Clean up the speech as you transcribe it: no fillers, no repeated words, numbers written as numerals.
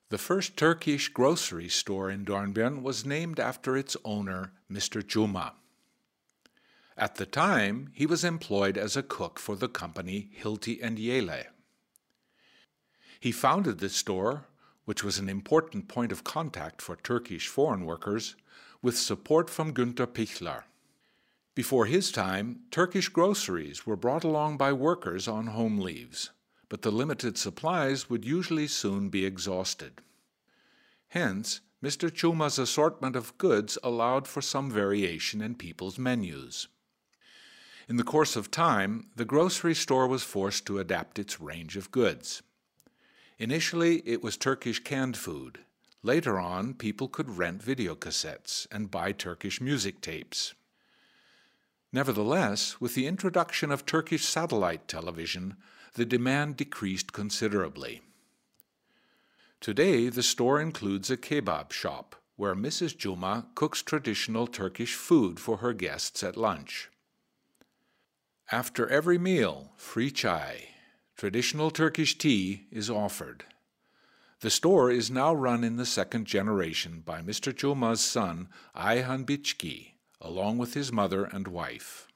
The first Turkish grocery store in Dornbirn was named after its owner, Mr. Juma. At the time, he was employed as a cook for the company Hilti and Yele. He founded the store, which was an important point of contact for Turkish foreign workers, with support from Günter Pichler. Before his time, Turkish groceries were brought along by workers on home leaves, but the limited supplies would usually soon be exhausted. Hence, Mr. Chuma's assortment of goods allowed for some variation in people's menus. In the course of time, the grocery store was forced to adapt its range of goods. Initially, it was Turkish canned food. Later on, people could rent videocassettes and buy Turkish music tapes. Nevertheless, with the introduction of Turkish satellite television, the demand decreased considerably. Today, the store includes a kebab shop, where Mrs. Juma cooks traditional Turkish food for her guests at lunch. After every meal, free chai, traditional Turkish tea, is offered. The store is now run in the second generation by Mr. Chuma's son, Ayhan Bichki, along with his mother and wife.